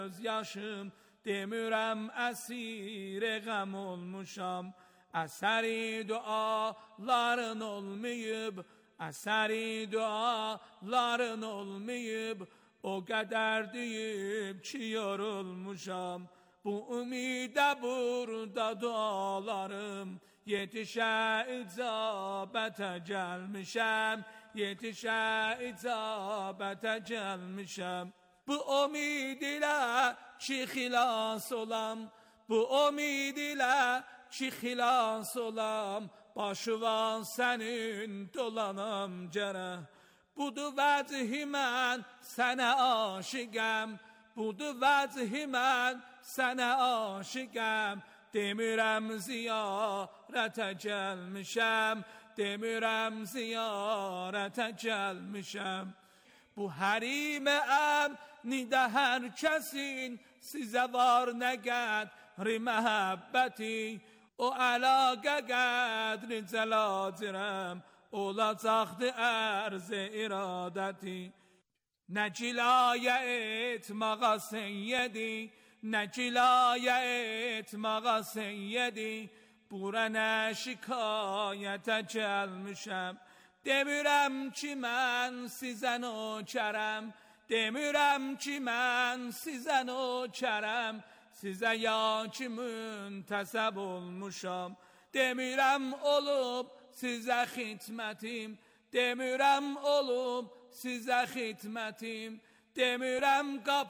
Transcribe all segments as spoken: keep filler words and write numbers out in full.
göz yaşım, demirəm əsir qəm olmuşam. Əsəri duaların olmayıb, əsəri duaların olmayıb, o qədər deyib ki yorulmuşam. Bu ümidə burada dualarım, yetişə icabətə gəlmişəm, yetişə icabətə gəlmişəm. Bu umid ilə ki xilas olam, bu umid ilə ki xilas olam, başıvan sənin dolanam gərək. Budur vəzhi mən sənə aşiqəm, budur vəzhi mən sənə aşiqəm. Demirəm ziyarətə gəlmişəm, demirəm ziyarətə gəlmişəm. Bu hərimə əmnidə hər kəsin sizə var nə qədri məhəbbəti. O əlaqə qədri cəladirəm, olacaqdı ərz iradəti. Nə cilayə etmağa seyyedi, nə cilayə etmağa seyyedi, bura nə şikayətə gəlmişəm. Demirəm ki mən sizə nökərəm, demirəm ki mən sizə nökərəm, sizə ya ki müntəsəb olmuşam. Demirəm olub sizə xidmətim, demirəm olub sizə xidmətim, demirəm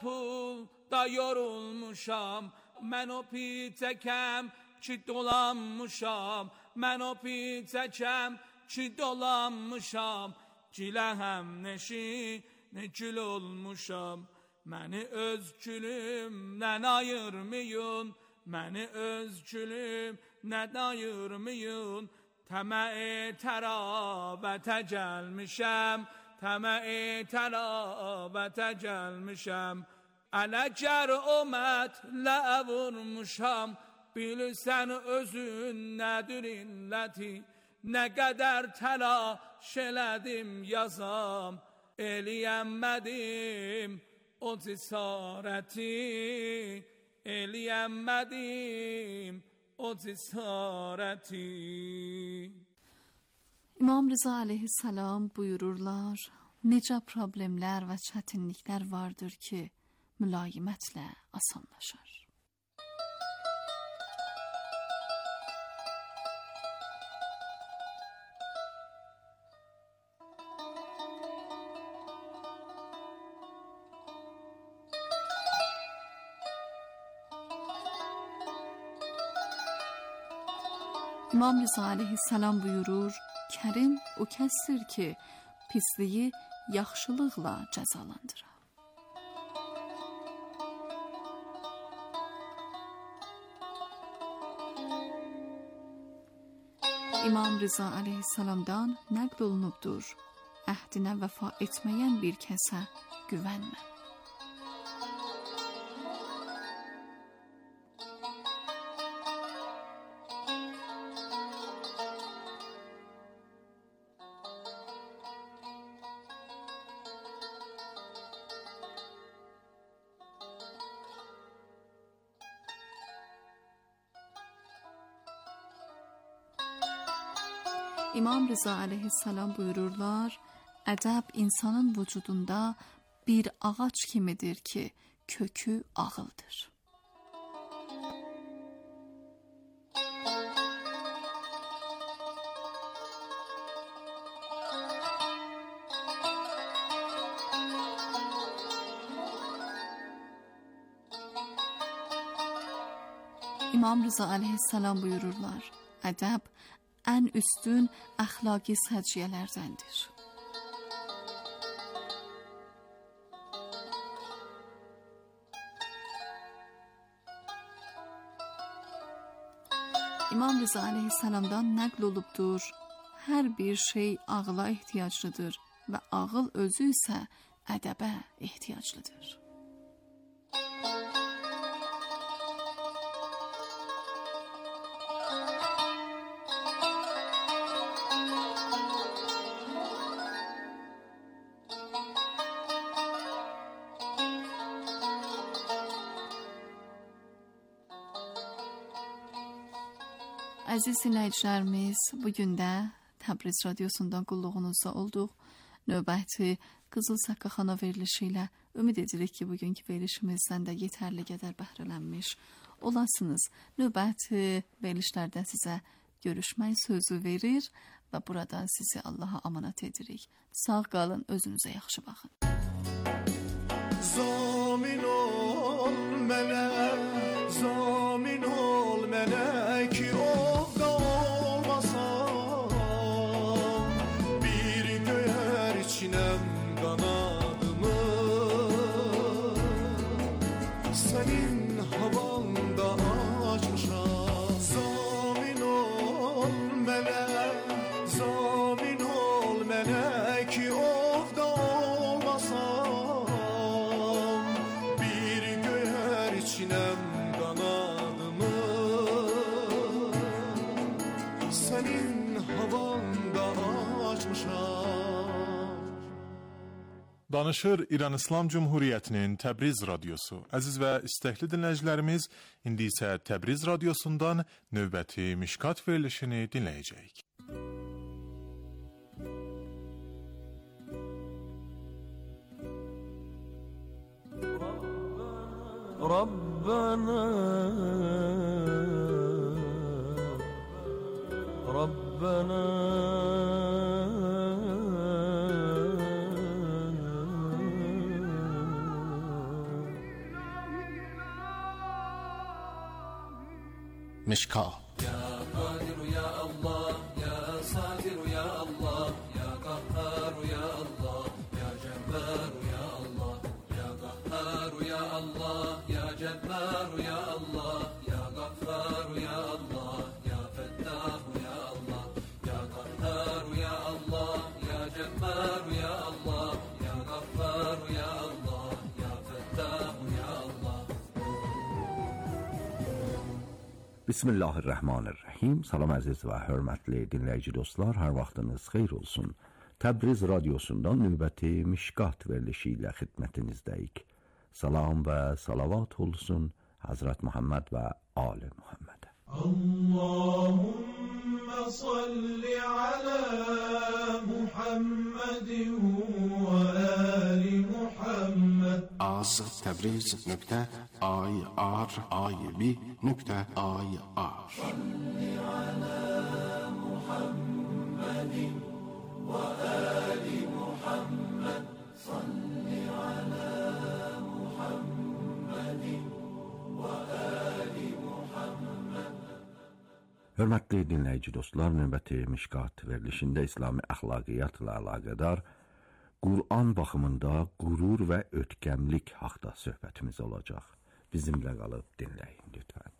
qapıda yorulmuşam. Mən o pitəkəm ki dolanmışam, mən o pitəkəm ki dolanmışam. Gilə həm neşinə gül olmuşam. Məni öz gülümdən ayırmayın, məni öz gülümdən ayırmayın. Təmə-i təravətə gəlmişəm, təmə-i təravətə gəlmişəm. Ələcər ömətlə vurmuşam, bilirsən özün nədir illəti. Nə qədər təlaş elədim yazam, eləyəmədim o cəsarəti, eləyəmədim o cəsarəti. İmam Rıza aleyhisselam buyururlar, necə problemlər və çətinliklər vardır ki, mülayimətlə asanlaşar. İmam Rıza aleyhisselam buyurur, Kərim o kəsdir ki, pisliyi yaxşılıqla cəzalandırar. İmam Rıza aleyhisselamdan nəql olunubdur, əhdinə vəfa etməyən bir kəsə güvənmə. İmam Rıza aleyhisselam buyururlar, ədəb insanın vücudunda bir ağac kimidir ki, kökü ağıldır. İmam Rıza aleyhisselam buyururlar, ədəb ən üstün əxlaqi səciyyələrdəndir. İmam Rıza aleyhisselamdan nəql olubdur, hər bir şey ağla ehtiyaclıdır və ağıl özü isə ədəbə ehtiyaclıdır. Əziz dinləyicilərimiz, bugün də Təbriz radiosundan qulluğunuzda olduq. Növbəti Qızıl Saqqaxana verilişi ilə ümid edirik ki, bugünkü verilişimizdən də yetərli qədər bəhrələnmiş olasınız. Növbəti verilişlərdə sizə görüşmək sözü verir və buradan sizi Allaha amanat edirik. Sağ qalın, özünüzə yaxşı baxın. Zamin ol mənə, zamin ol mənə ki ovda olmasam, bir göyərçinəm qanadımı, sənin havanda açmışam. Zamin ol mənə, zamin ol mənə ki ovda olmasam, bir göyərçinəm qanadımı, sənin havanda açmışam. Danışır İran İslam Cumhuriyyətinin Təbriz radiosu. Əziz və istəkli dinləyicilərimiz, indi isə Təbriz radiosundan növbəti Mişkat verilişini dinləyəcəyik. Rabbana Rabbana Mişkat. Ya Kadir ya Allah, ya Satir ya Allah, ya Kahhar ya Allah, ya Cebbar ya Allah, ya Kahhar ya Allah, ya Cebbar ya Allah, ya Ghaffar ya Allah, ya Fettah ya Allah, ya Kahhar ya Allah, ya Cebbar ya Allah, ya Ghaffar ya Allah, ya Fettah ya Allah. Bismillahirrahmanirrahim. Salam əziz və hörmətli dinləyici dostlar, hər vaxtınız xeyir olsun. Təbriz radiosundan növbəti Mişkat verilişi ilə xidmətinizdəyik. Salam və salavat olsun Hazret Muhammed və Ali Muhammed. Allahümme salli ala Muhammedin ve ali Muhammed. Az Təbriz nöqtə ay ar ay bi nöqtə ay ar. Salli ala Muhammedin ve ali Muhammed. Salli ala Muhammedin ve ali Muhammed. Hörmətli dinləyici dostlar, növbəti Mişkat verilişində İslami əxlaqiyyatla əlaqədar Qur'an baxımında qürur və ötkəmlik haqda söhbətimiz olacaq. Bizimlə qalıb dinləyin lütfən.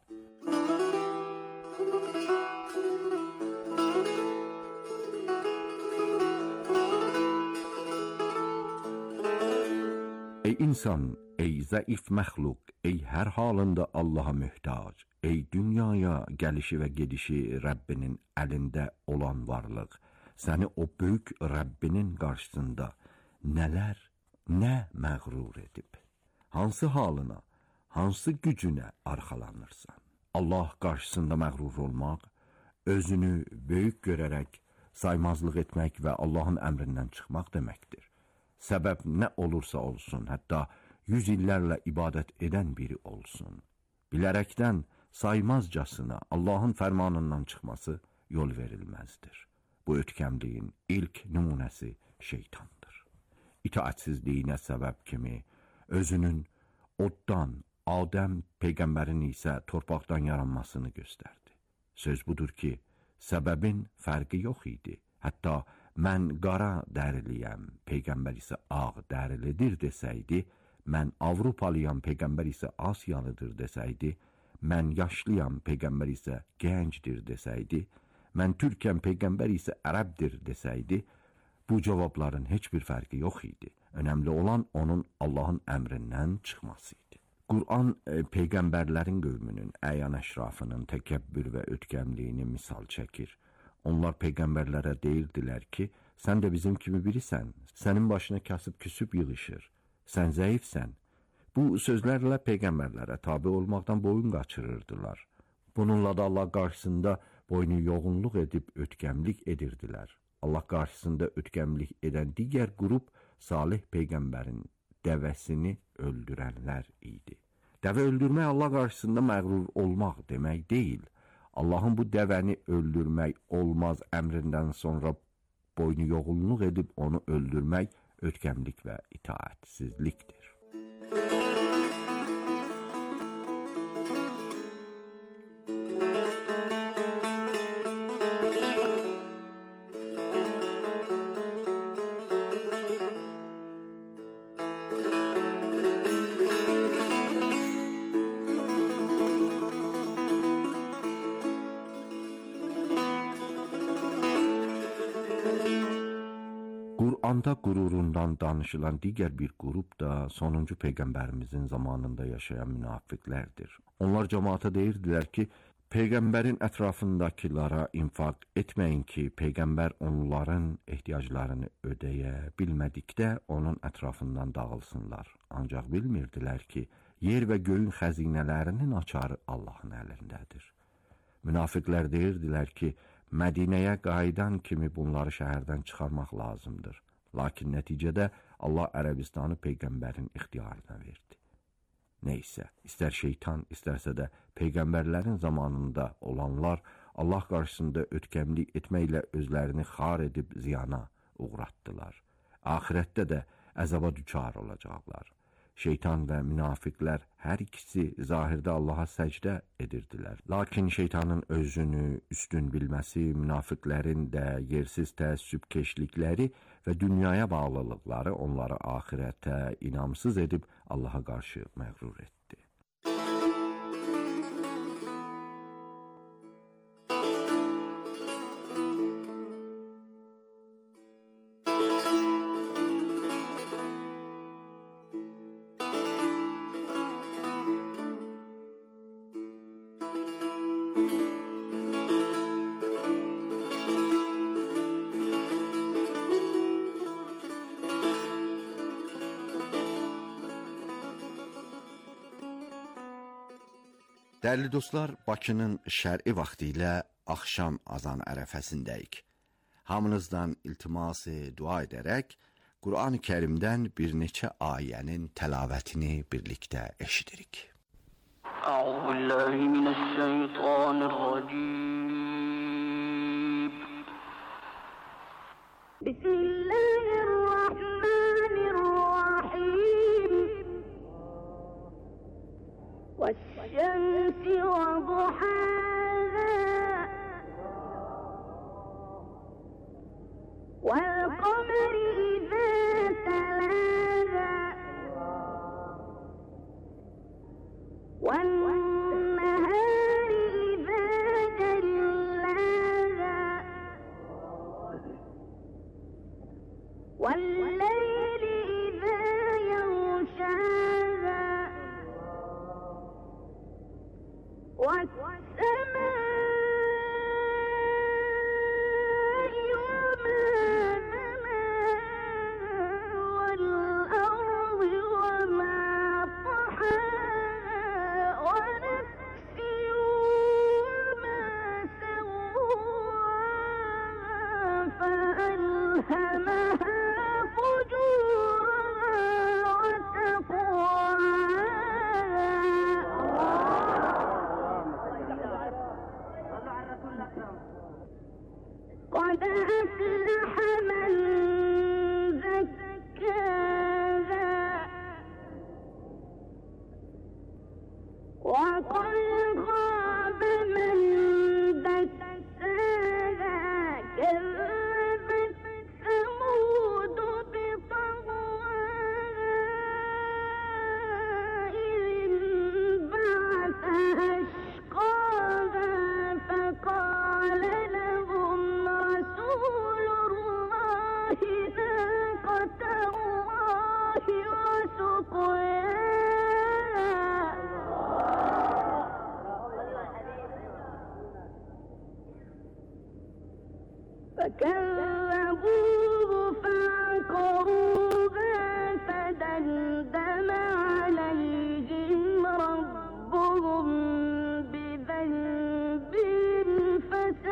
Ey insan, ey zəif məxluq, ey hər halında Allaha möhtac, ey dünyaya gəlişi və gedişi Rəbbinin əlində olan varlıq, səni o böyük Rəbbinin qarşısında nələr, nə məğrur edib? Hansı halına, hansı gücünə arxalanırsan? Allah qarşısında məğrur olmaq, özünü böyük görərək saymazlıq etmək və Allahın əmrindən çıxmaq deməkdir. Səbəb nə olursa olsun, hətta yüz illərlə ibadət edən biri olsun, bilərəkdən saymazcasına Allahın fərmanından çıxması yol verilməzdir. Bu ötkəmliyin ilk nümunəsi şeytandır. İtaatsizliyinə səbəb kimi özünün oddan, Adəm peyğəmbərin isə torpaqdan yaranmasını göstərdi. Söz budur ki, səbəbin fərqi yox idi. Hətta mən qara dəriliyəm, peyğəmbər isə ağ dərilidir desəydi, mən Avropalıyam, peyğəmbər isə Asiyalıdır desəydi, mən yaşlıyam, peyğəmbər isə gəncdir desəydi, mən türkəm, peyğəmbər isə ərəbdir desəydi, bu cavabların heç bir fərqi yox idi. Önəmli olan onun Allahın əmrindən çıxması idi. Qur'an e, peyğəmbərlərin qövmünün, əyan əşrafının təkəbbür və ötkəmliyini misal çəkir. Onlar peyğəmbərlərə deyirdilər ki, sən də bizim kimi birisən, sənin başına kasıb küsüb yığışır, sən zəifsən. Bu sözlərlə peyğəmbərlərə tabi olmaqdan boyun qaçırırdılar. Bununla da Allah qarşısında boynu yoğunluq edib ötkəmlik edirdilər. Allah qarşısında ötkəmlik edən digər qrup Salih peyğəmbərin dəvəsini öldürənlər idi. Dəvə öldürmək Allah qarşısında məğrur olmaq demək deyil. Allahın bu dəvəni öldürmək olmaz əmrindən sonra boynu yoğunluq edib onu öldürmək ötkəmlik və itaatsizlikdir. Qur'anda qürurundan danışılan digər bir qrup da sonuncu peyğəmbərimizin zamanında yaşayan münafiqlərdir. Onlar cəmaata deyirdilər ki, peyğəmbərin ətrafındakılara infaq etməyin ki, peyğəmbər onların ehtiyaclarını ödəyə bilmədikdə onun ətrafından dağılsınlar. Ancaq bilmirdilər ki, yer və göyün xəzinələrinin açarı Allahın əlindədir. Münafiqlər deyirdilər ki, Mədinəyə qayıdan kimi bunları şəhərdən çıxarmaq lazımdır. Lakin nəticədə Allah Ərəbistanı peyğəmbərin ixtiyarına verdi. Neysə, istər şeytan, istərsə də peyğəmbərlərin zamanında olanlar Allah qarşısında ötkəmlik etməklə özlərini xar edib ziyana uğratdılar. Axirətdə də əzaba düçar olacaqlar. Şeytan və münafiqlər hər ikisi zahirdə Allaha səcdə edirdilər. Lakin şeytanın özünü üstün bilməsi, münafiqlərin də yersiz təəssübkeşlikləri və dünyaya bağlılıqları onları axirətə inamsız edib Allaha qarşı məğrur etdi. Dəyərli dostlar, Bakının şər'i vaxtı ilə axşam azan ərəfəsindəyik. Hamınızdan iltiması dua edərək, Qur'an-ı Kərimdən bir neçə ayənin təlavətini birlikdə eşidirik. Euzubillahimineşşeytanirracim. Bismillahirrahmanirrahim. وَالشَّمْسِ وَضُحَاهَا وَالْقَمَرِ إِذَا تَلَاهَا وَالنَّهَارِ إِذَا جَلَّاهَا وَاللَّيْلِ إِذَا يَغْشَاهَا والسماء وما بناها والأرض وما طحاها ونفس وما سواها فألهمها فجورها وتقواها قد أفلح من زكاها وقد خاب من دساها كذبت ثمود بطغواها إذ انبعث أشقاها فقال لهم رسول الله ناقة الله وسقياها فكذبوه فعقروها فدمدم عليهم ربهم بذنبهم فسواها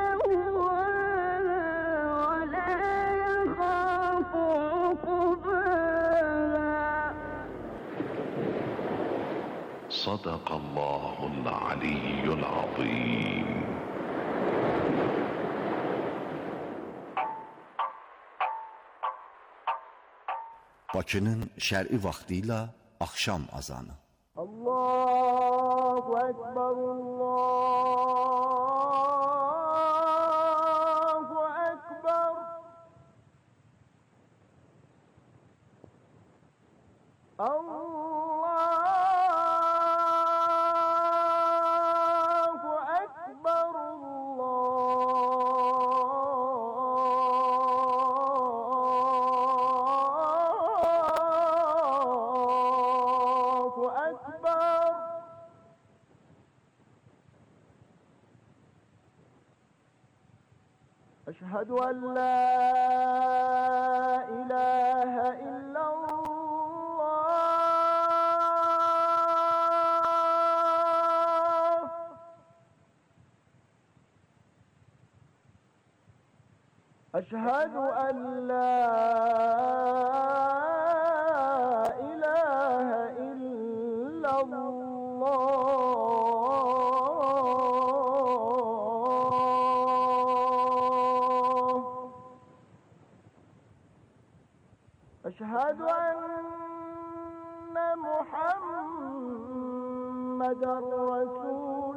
صدق الله العلي العظيم. Bakının şər'i vaxtı ilə axşam azanı. Allahu Ekber, Allahu Ekber. Allahu Ekber, Allahu Ekber. أشهد أن لا إله إلا الله. أشهد أن لا إله إلا الله. أشهد أن محمدًا رسول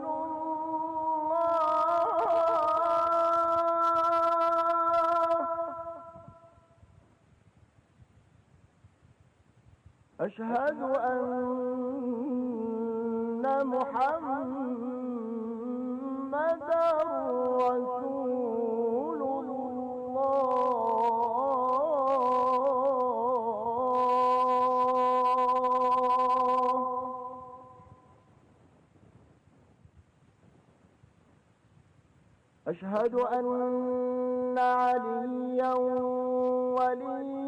الله. أشهد أن محمدًا رسول أشهد أن عليا ولي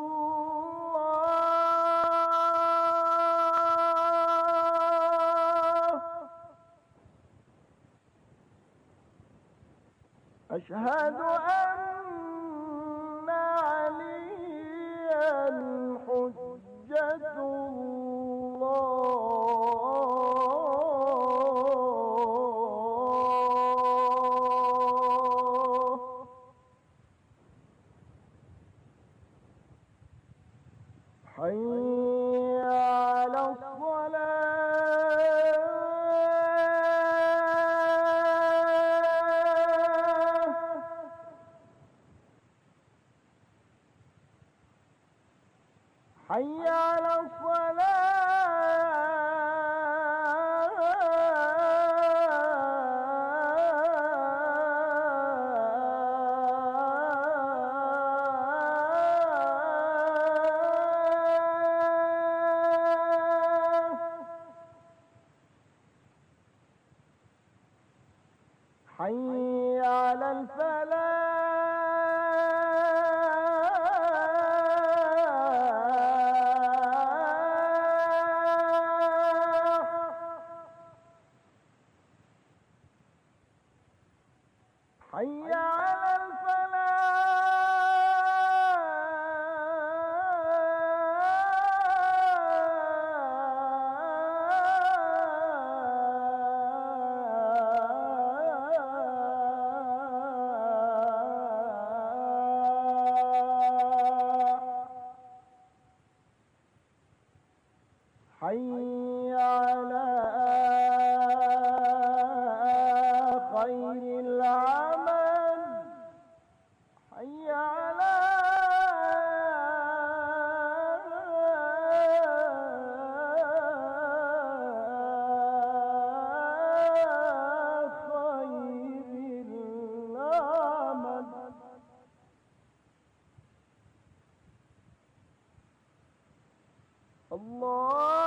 الله. أشهد أن عليا حجة حي على الصلاة. حي على حي على الفلاح. حي على حي على خير العمل. حي على خير العمل.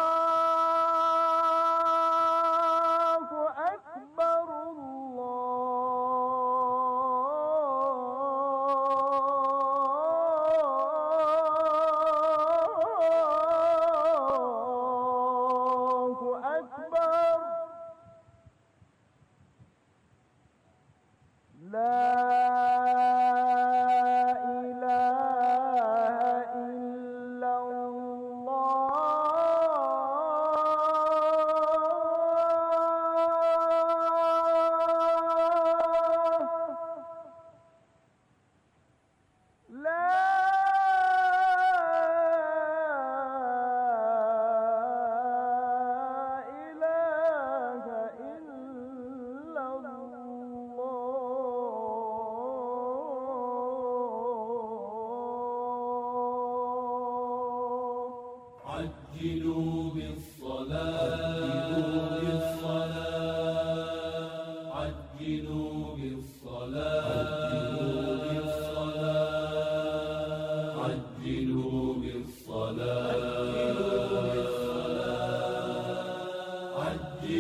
الله أكبر، الله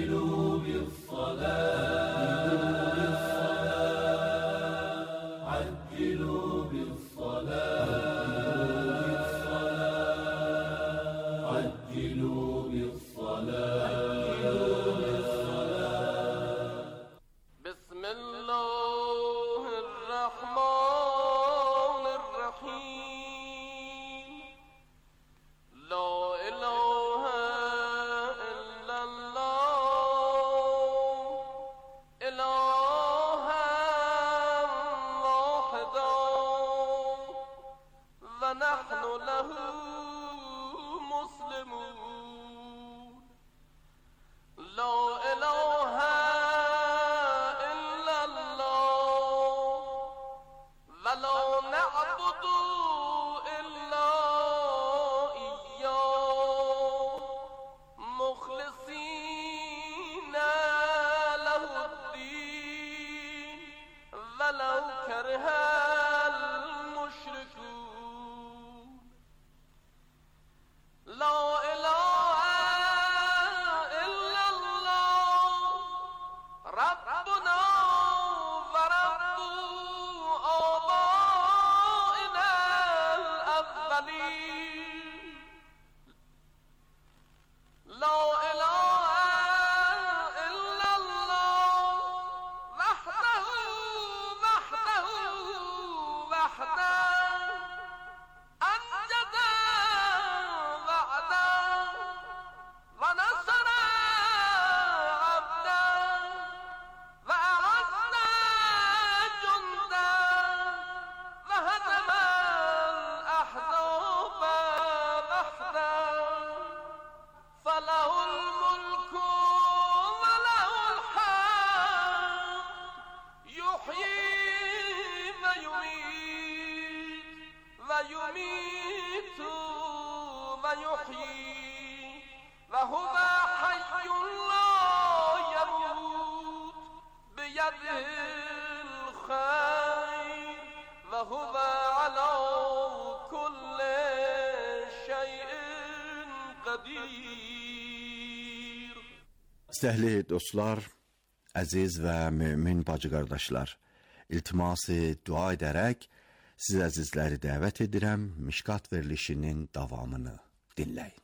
عجلوا بالصلاة عجلوا بالصلاة عجلوا بالصلاة بسم الله الرحمن الرحيم لا إله إلا الله إلها واحدا ونحن له مسلمون لا إله إلا الله ولا نعبد إلا إياه مخلصين له الدين ولو كره المشركون لا إله إلا الله ربنا ورب آبائنا الأولين لا إله إلا الله وحده وحده وحده أنجد وعدا ونصر عبدا وأعز جندا وهزم الأحزاب وحدا فله الملك وله الحمد يحيي ويميت ويميت ويحيي وهو حي لا يموت بيده الخير وهو على كل شيء قدير. Istəkli dostlar, əziz və mömin bacı qardaşlar, iltiması dua edərək siz əzizləri dəvət edirəm, Mişkat verilişinin davamını dinləyin.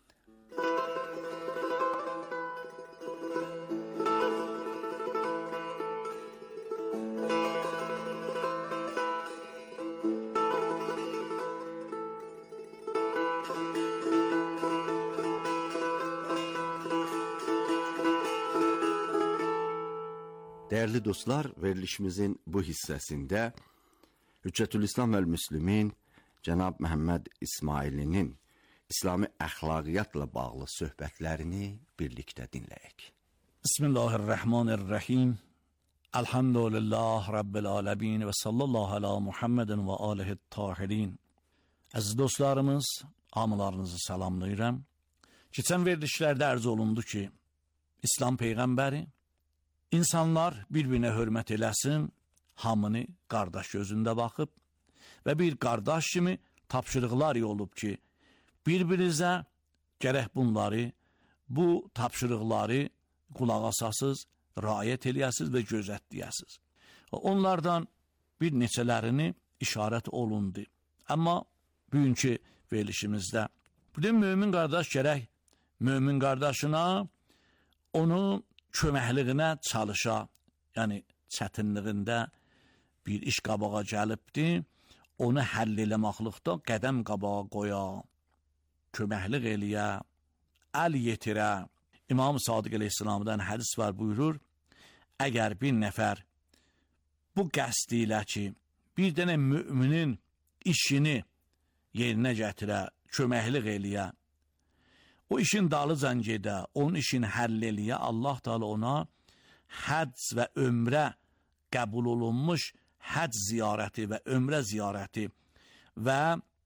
Dəyərli dostlar, verilişimizin bu hissəsində Hüccətülislam və Müslümin Cənab Məhəmməd İsmailinin İslami əxlaqiyyatla bağlı söhbətlərini birlikdə dinləyək. Bismillahirrahmanirrahim. Elhamdülillah Rabbil aləmin və sallallahu alə Muhammedin və alihi tahirin. Əziz dostlarımız, hamılarınızı salamlayıram. Keçən verilişlərdə ərz olundu ki, İslam Peyğəmbəri İnsanlar bir-birinə hörmət eləsin, hamını qardaş gözündə baxıb və bir qardaş kimi tapşırıqlar olub ki, bir-birinizə gərək bunları, bu tapşırıqları qulaq asasız, riayət eləyəsiz və gözətləyəsiz. Onlardan bir neçələrini işarət olundu. Amma bugünkü verilişimizdə bir mömin qardaş gərək mömin qardaşına onu köməkliyinə çalışa, yəni çətinliyində bir iş qabağa gəlibdir, onu həll eləməklikdə qədəm qabağa qoya, köməklik eləyə, əl yetirə. İmam Sadiq əleyhissalamdan hədis var, buyurur, əgər bir nəfər bu qəsd ilə ki, bir dənə müminin işini yerinə gətirə, köməklik eləyə, o işin dalıcan gedə, onun işini həll eləyə, Allah Teala ona həcc və ömrə qəbul olunmuş həcc ziyarəti və ömrə ziyarəti və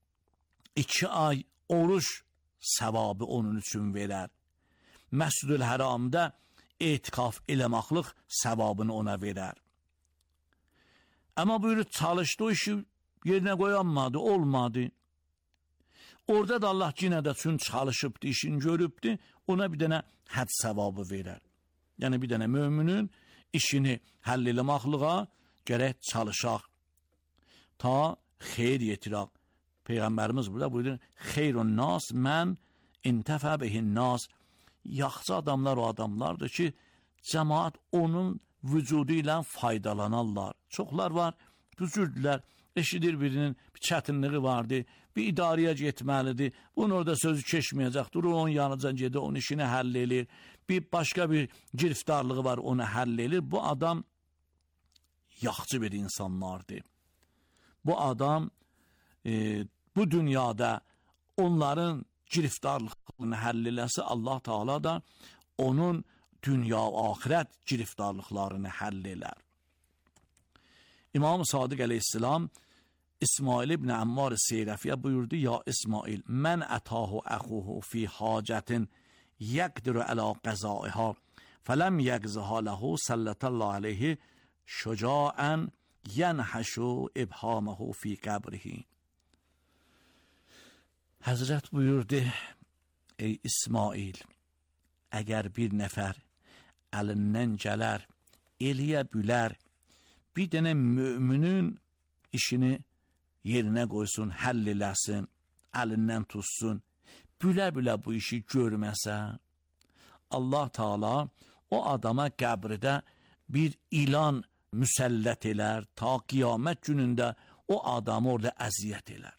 iki ay oruç səvabı onun üçün verər. Məscid-ül Həramda etikaf eləməklik səvabını ona verər. Amma buyurur, çalışdı, o işi yerinə qoyanmadı, olmadı. Orada da Allah yenə də üçün çalışıbdı, işini görübdü, ona bir dənə həcc səvabı verər. Yəni bir dənə möminin işini həll eləməklığa gərək çalışaq. Ta xeyir yetirək. Peyğəmbərimiz burada buyurur, xeyrun nas mən intəfə bihin nas. Yaxşı adamlar o adamlardır ki, cəmaat onun vücudu ilə faydalanarlar. Çoxlar var, düzürdülər, eşidir birinin bir çətinliyi vardı, bir idarəyə getməlidir, bunun orada sözü keçməyəcək, durur onun yanıcan gedir, onun işini həll edir, bir başqa bir giriftarlığı var, onu həll edir. Bu adam yaxşı bir insanlardır. Bu adam e, bu dünyada onların giriftarlıqlarını həll eləsə, Allah Teala da onun dünya ahirət giriftarlıqlarını həll elər. İmam Sadiq əleyhisselam İsmail ibn Ammar Seyrəfiyə buyurdu, ya İsmail, mən ətahu əxuhu fi hacətin yəqdiru ələ qəzaiha fələm yəqzihə ləhu səllətallahu aleyhi şücaən yənhəşu ibhaməhu fi qəbrihi. Həzrət buyurdu, ey İsmail, əgər bir nəfər əlindən gələr, eləyə bülər, bir dənə müminin işini yerinə qoysun, həll eləsin, əlindən tutsun, bülə-bülə bu işi görməsə, Allah Teala o adama qəbridə bir ilan müsəllət elər, ta qiyamət günündə o adamı orada əziyyət elər.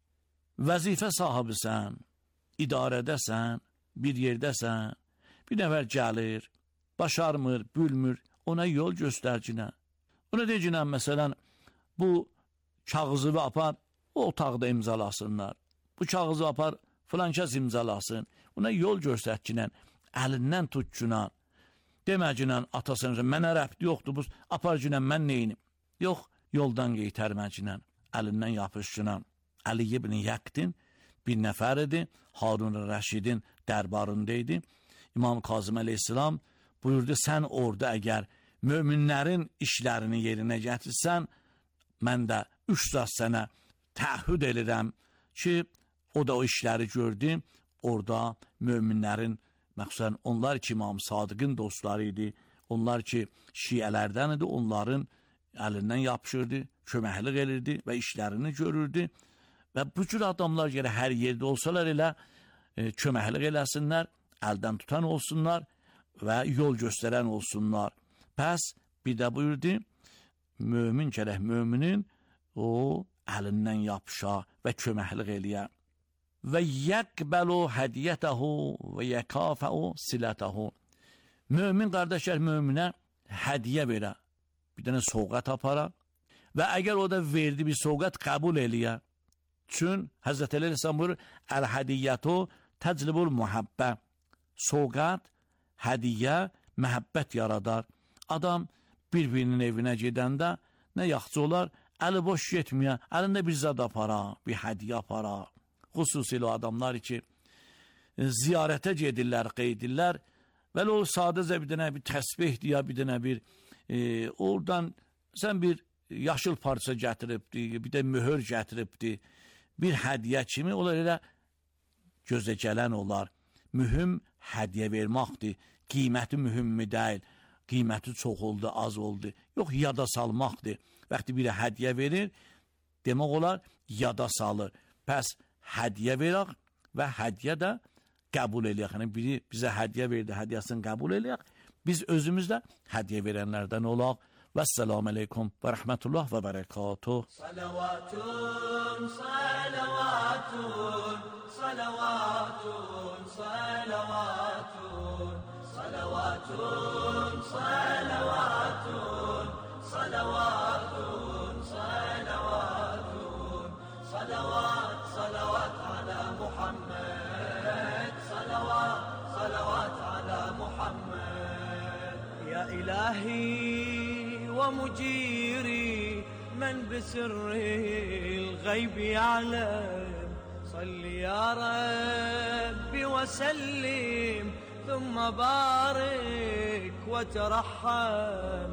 Vəzifə sahibisən, idarədəsən, bir yerdəsən, bir nəfər gəlir, başarmır, bülmür, ona yol göstərcinə. Ona decinə, məsələn, bu kağızı apar, o otaqda imzalasınlar. Bu kağızı apar, filan kəs imzalasın. Ona yol göstərcinə, əlindən tutcuna. Deməcinə, atasına, mənə rəbd yoxdur, bu aparcinə, mən neyinim? Yox, yoldan qeytərməcinə, əlindən yapışcına. Əli ibn Yəqdin bir nəfər idi, Harun Rəşidin dərbarında idi. İmam Kazım əleyhisselam buyurdu, sən orada əgər möminlərin işlərini yerinə gətirsən, mən də üç saat sənə təhhüd edirəm ki, o da o işləri gördü, orada möminlərin, məxsusən onlar ki, İmam Sadiqin dostları idi, onlar ki, şiələrdən idi, onların əlindən yapışırdı, köməklik edirdi və işlərini görürdü və bu cür adamlar yerə hər yerdə olsalar elə e, köməklik eləsinlər, əldən tutan olsunlar və yol göstərən olsunlar. Pəs bir də buyurdu, mömin gərək möminin o əlindən yapışa və köməklik eləyə. Və yəqbəlu hədiyyətəhu və yəkafəu silətəhu. Mömin qardaşlar möminə hədiyyə verə, bir dənə soğqat apara və əgər o da verdi bir soğqat qəbul eləyə. Çün Həzrət Əli Əleyhisselam buyurur, əl-hədiyyətu təclibul muhabbə. Soğqat, hədiyyə, məhəbbət yaradar. Adam bir-birinin evinə gedəndə nə yaxşı olar, əli boş getməyə, əlində bir zad apara, bir hədiyyə apara. Xüsusilə adamlar ki, ziyarətə gedirlər, qeydirlər və o sadəcə bir dənə bir təsbihdir ya bir dənə bir e, oradan sən bir yaşıl parça gətiribdi, bir də möhür gətiribdi, bir hədiyyə kimi onlar elə gözə gələn olar. Mühüm hədiyyə verməkdir, qiyməti mühümmi deyil, qiyməti çox oldu, az oldu, yox yada salmaqdır. Vaxtı bir hədiyyə verir, demək olar yada salır. Pəs hədiyyə verək və hədiyyə də qəbul eləyək. Yəni biri bizə hədiyyə verdi, hədiyyəsini qəbul eləyək. Biz özümüz də hədiyyə verənlərdən olaq. Vəssalamu aleykum və rəhmətullah və bərəkatuh. Salavatun, salavatun, salavatun, salavatun, salavatun, salavatun, salavatun, salavatun, salavat, salavat ala Muhammed, salavat, salavat ala Muhammed. Ya ilahi ومجيري من بسر الغيب يعلم صل يا ربي وسلم ثم بارك وترحم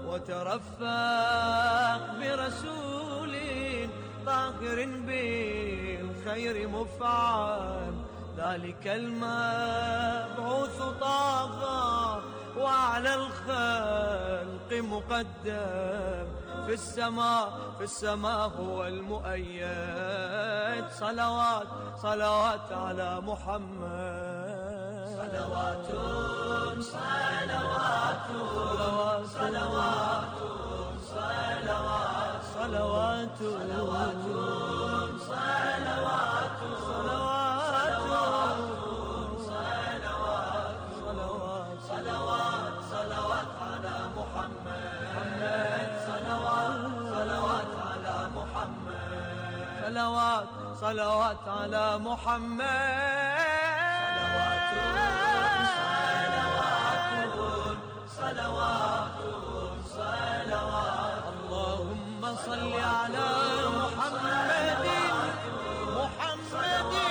وترفق برسول طاهر بالخير مفعم ذلك المبعوث طاغى وعلى الخلق مقدم في السماء في السماء هو المؤيد صلوات صلوات على محمد صلوات صلوات صلوات صلوات صلوات صلوات صلوات صلوات صلوات على محمد صلوات صلوات على محمد صلوات صلوات على محمد صلوات صلوات اللهم صل على محمد محمد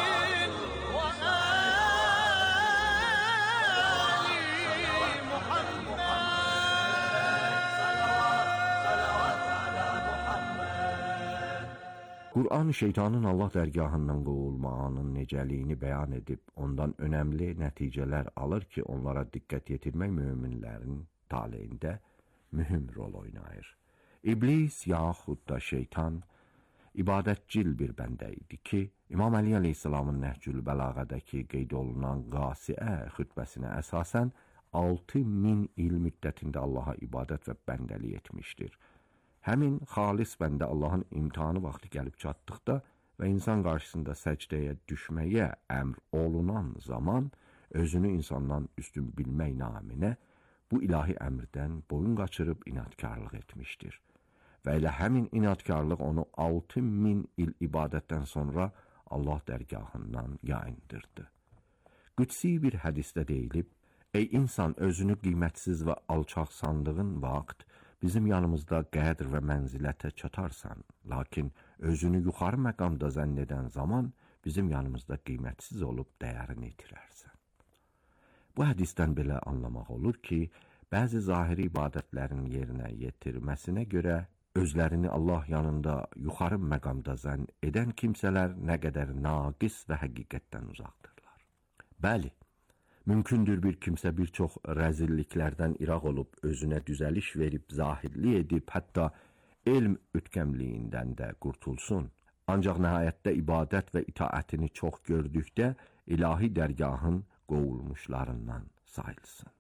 Qur'an şeytanın Allah dərgahından qovulmağının necəliyini bəyan edib, ondan önəmli nəticələr alır ki, onlara diqqət yetirmək möminlərin taleyində mühüm rol oynayır. İblis yaxud da şeytan ibadətcil bir bəndə idi ki, İmam Əli əleyhissalamın Nəhcül Bəlağədəki qeyd olunan qasiə xütbəsinə əsasən altı min il müddətində Allaha ibadət və bəndəlik etmişdir. Həmin xalis bəndə Allahın imtihanı vaxtı gəlib çatdıqda və insan qarşısında səcdəyə düşməyə əmr olunan zaman özünü insandan üstün bilmək naminə bu ilahi əmrdən boyun qaçırıb inatkarlıq etmişdir. Və elə həmin inatkarlıq onu altı min il ibadətdən sonra Allah dərgahından yayındırdı. Qüdsi bir hədisdə deyilib, ey insan özünü qiymətsiz və alçaq sandığın vaxt, bizim yanımızda qədr və mənzilətə çatarsan, lakin özünü yuxarı məqamda zənn edən zaman bizim yanımızda qiymətsiz olub dəyərini itirərsən. Bu hədisdən belə anlamaq olur ki, bəzi zahiri ibadətlərin yerinə yetirməsinə görə özlərini Allah yanında yuxarı məqamda zənn edən kimsələr nə qədər naqis və həqiqətdən uzaqdırlar. Bəli, mümkündür bir kimsə bir çox rəzilliklərdən iraq olub, özünə düzəliş verib, zahirli edib, hətta elm ütkəmliyindən də qurtulsun. Ancaq nəhayətdə ibadət və itaətini çox gördükdə ilahi dərgahın qovulmuşlarından sayılsın.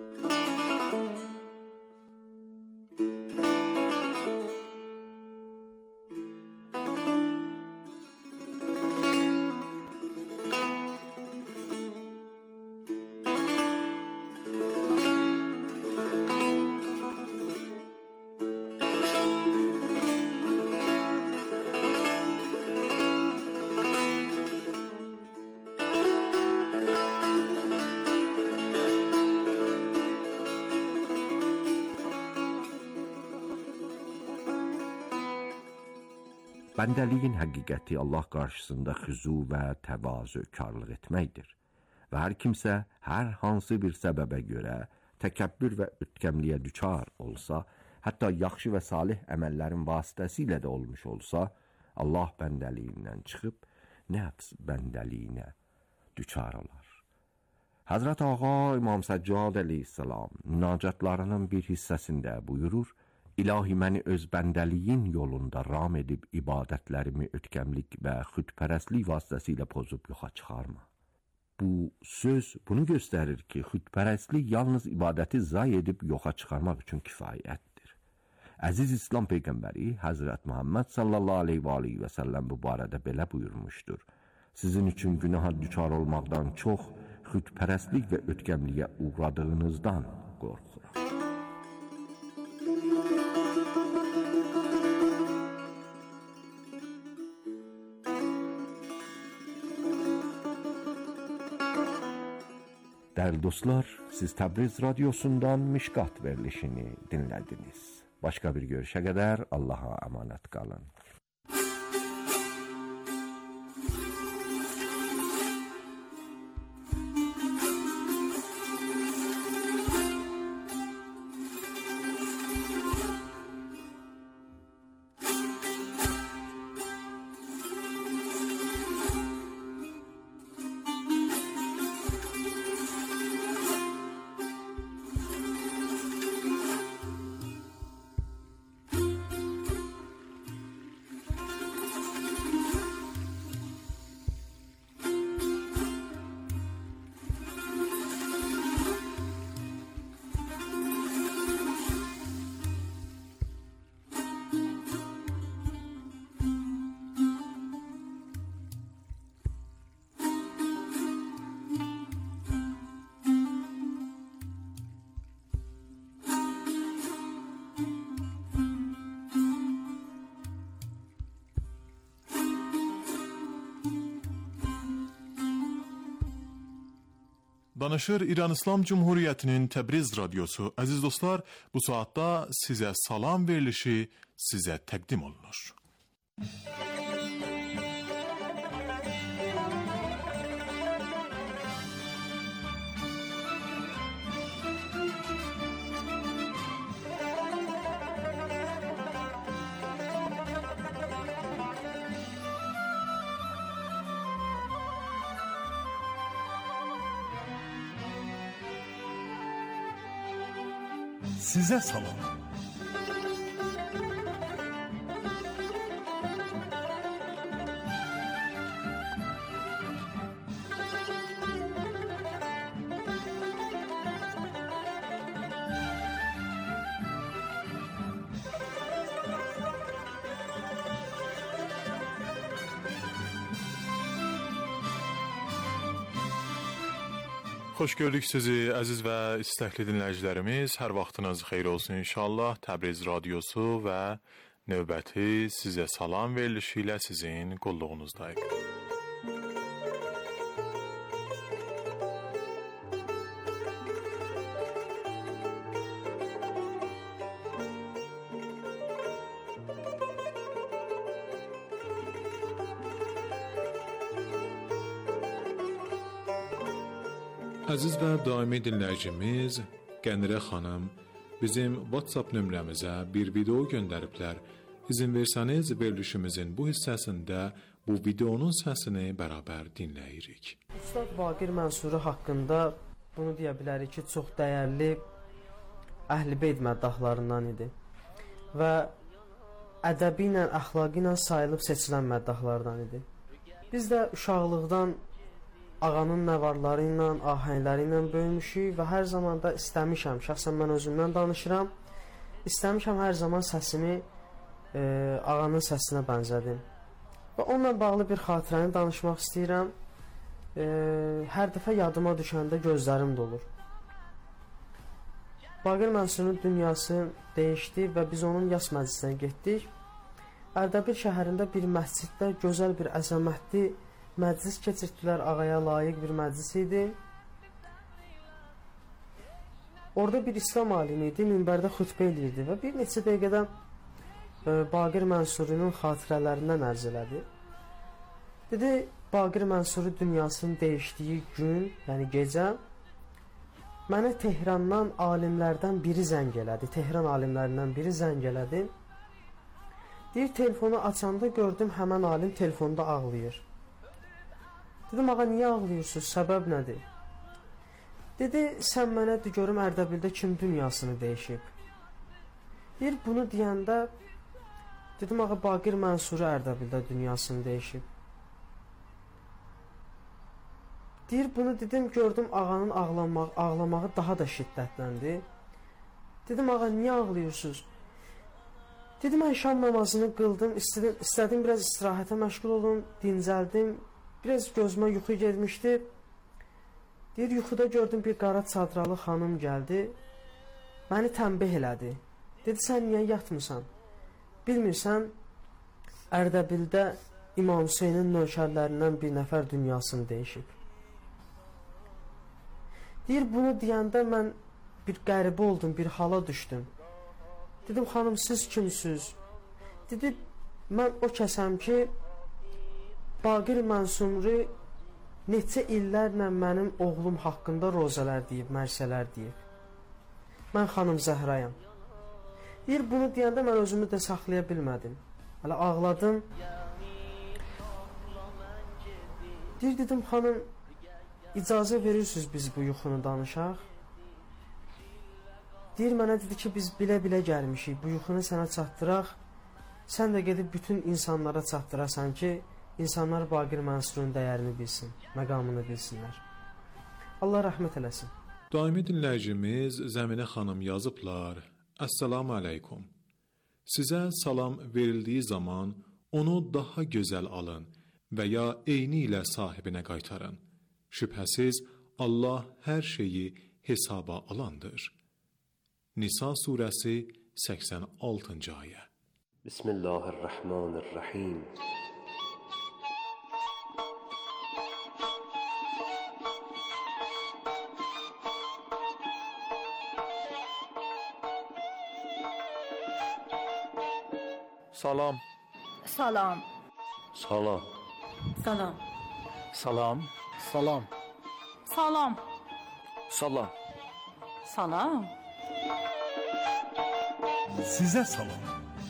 Bəndəliyin həqiqəti Allah qarşısında xüzu və təvazökarlıq etməkdir. Və hər kimsə hər hansı bir səbəbə görə təkəbbür və ütkəmliyə düçar olsa, hətta yaxşı və salih əməllərin vasitəsilə də olmuş olsa, Allah bəndəliyindən çıxıb nəfs bəndəliyinə düçar olar. Həzrət Ağa İmam Səccad əleyhissalam münacatlarının bir hissəsində buyurur, İlahi məni öz bəndəliyin yolunda ram edib ibadətlərimi ötkəmlik və xüdpərəstlik vasitəsilə pozub yoxa çıxarma. Bu söz bunu göstərir ki, xüdpərəstlik yalnız ibadəti zay edib yoxa çıxarmaq üçün kifayətdir. Əziz İslam Peyğəmbəri Həzrət Muhammed sallallahu aleyhi və aleyhi və səlləm bu barədə belə buyurmuşdur. Sizin üçün günaha düçar olmaqdan çox xüdpərəstlik və ötkəmliyə uğradığınızdan qorxuram. Değerli dostlar, siz Təbriz Radyosu'ndan Mişkat verilişini dinlediniz. Başka bir görüşe kadar Allah'a emanet kalın. Danışır İran İslam Cumhuriyyətinin Təbriz radiosu. Əziz dostlar, bu saatda sizə salam verilişi sizə təqdim olunur. Sizə salam. Xoş gördük sizi, əziz və istəkli dinləyicilərimiz. Hər vaxtınız xeyir olsun inşallah. Təbriz radiosu və növbəti sizə salam verilişi ilə sizin qulluğunuzdayıq. Əziz və daimi dinləyicimiz Qənirə xanım bizim WhatsApp nömrəmizə bir video göndəriblər. İzin versəniz verilişimizin bu hissəsində bu videonun səsini bərabər dinləyirik. Ustad Baqir Mənsuri haqqında bunu deyə bilərik ki, çox dəyərli Əhl-i-Beyt məddahlarından idi və ədəbi ilə, əxlaqı ilə sayılıb seçilən məddahlardan idi. Biz də uşaqlıqdan ağanın nəvarları ilə, ahəngləri ilə böyümüşük və hər zaman da istəmişəm, şəxsən mən özümdən danışıram, istəmişəm hər zaman səsimi e, ağanın səsinə bənzədim. Və onunla bağlı bir xatirəni danışmaq istəyirəm. E, hər dəfə yadıma düşəndə gözlərim dolur. Baqir Mənsurun dünyası dəyişdi və biz onun yas məclisinə getdik. Ərdəbil şəhərində bir məsciddə gözəl bir əzəmətli məclis keçirdilər, ağaya layiq bir məclis idi. Orada bir İslam alimi idi, minbərdə xütbə edirdi və bir neçə dəqiqədə e, Baqir Mənsurunun xatirələrindən ərz elədi. Dedi, Baqir Mənsuri dünyasının dəyişdiyi gün, yəni gecə, mənə Tehrandan alimlərdən biri zəng elədi, Tehran alimlərindən biri zəng elədi. Deyir, telefonu açanda gördüm, həmən alim telefonda ağlayır. Dedim, ağa, niyə ağlıyorsunuz, səbəb nədir? Dedi, sən mənə de, görüm Ərdəbildə kim dünyasını dəyişib? Deyir, bunu deyəndə, dedim, ağa, Baqir Mənsuri Ərdəbildə dünyasını dəyişib. Deyir, bunu dedim, gördüm, ağanın ağlamaq, ağlamağı daha da şiddətləndi. Dedim, ağa, niyə ağlıyorsunuz? Dedim, mən şam namazını qıldım, istədim, istədim biraz istirahətə məşğul olun, dincəldim. Biraz gözümə yuxu gelmişdi. Deyir, yuxuda gördüm bir qara çadralı xanım gəldi. Məni tənbih elədi. Dedi, sən niyə yatmısan? Bilmirsən, Ərdəbildə İmam Hüseynin nökərlərindən bir nəfər dünyasını dəyişib. Deyir, bunu deyəndə mən bir qəribə oldum, bir hala düşdüm. Dedim, xanım, siz kimsiniz? Dedi, mən o kəsəm ki, Baqir Mənsuri neçə illərlə mənim oğlum haqqında rozələr deyib, mərsələr deyib. Mən xanım Zəhrayam. Deyir, bunu deyəndə mən özümü də saxlaya bilmədim. Hələ ağladım. Deyir, dedim, xanım, icazə verirsiniz biz bu yuxunu danışaq? Deyir, mənə dedi ki, biz bilə-bilə gəlmişik, bu yuxunu sənə çatdıraq. Sən də gedib bütün insanlara çatdırasan ki, İnsanlar Baqir Mənsurun dəyərini bilsin, məqamını bilsinlər. Allah rəhmət eləsin. Daimi dinləyicimiz Zəminə xanım yazıblar. Əssalamu aleykum. Sizə salam verildiyi zaman onu daha gözəl alın və ya eyni ilə sahibinə qaytarın. Şübhəsiz Allah hər şeyi hesaba alandır. Nisa surəsi səksən altıncı ayə. Bismillahirrahmanirrahim. Salam. Salam. Salam. Salam. Salam. Salam. Salam. Salam. Salam. Sizə salam.